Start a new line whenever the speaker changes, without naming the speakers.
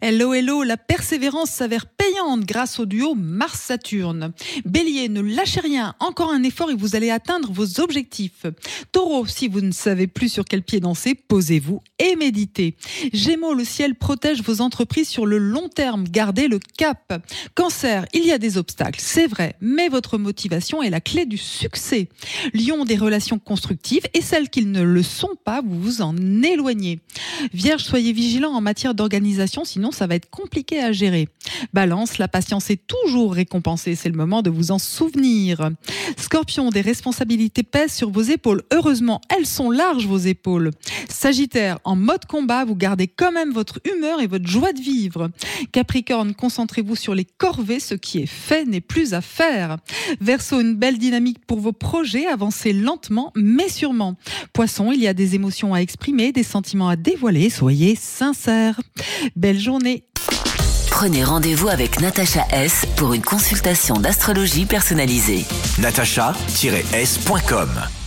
Hello, hello, la persévérance s'avère payante grâce au duo Mars-Saturne. Bélier, ne lâchez rien, encore un effort et vous allez atteindre vos objectifs. Taureau, si vous ne savez plus sur quel pied danser, posez-vous et méditez. Gémeaux, le ciel protège vos entreprises sur le long terme, gardez le cap. Cancer, il y a des obstacles, c'est vrai, mais votre motivation est la clé du succès. Lion, des relations constructives et celles qui ne le sont pas, vous vous en éloignez. Vierge, soyez vigilant en matière d'organisation, sinon ça va être compliqué à gérer. Balance, la patience est toujours récompensée, c'est le moment de vous en souvenir. Scorpion, des responsabilités pèsent sur vos épaules. Heureusement, elles sont larges vos épaules. Sagittaire, en mode combat, vous gardez quand même votre humeur et votre joie de vivre. Capricorne, concentrez-vous sur les corvées, ce qui est fait n'est plus à faire. Verseau, une belle dynamique pour vos projets, avancez lentement mais sûrement. Poisson, il y a des émotions à exprimer, des sentiments à dévoiler, soyez sincères. Belle journée.
Prenez rendez-vous avec Natacha S pour une consultation d'astrologie personnalisée.
natacha-s.com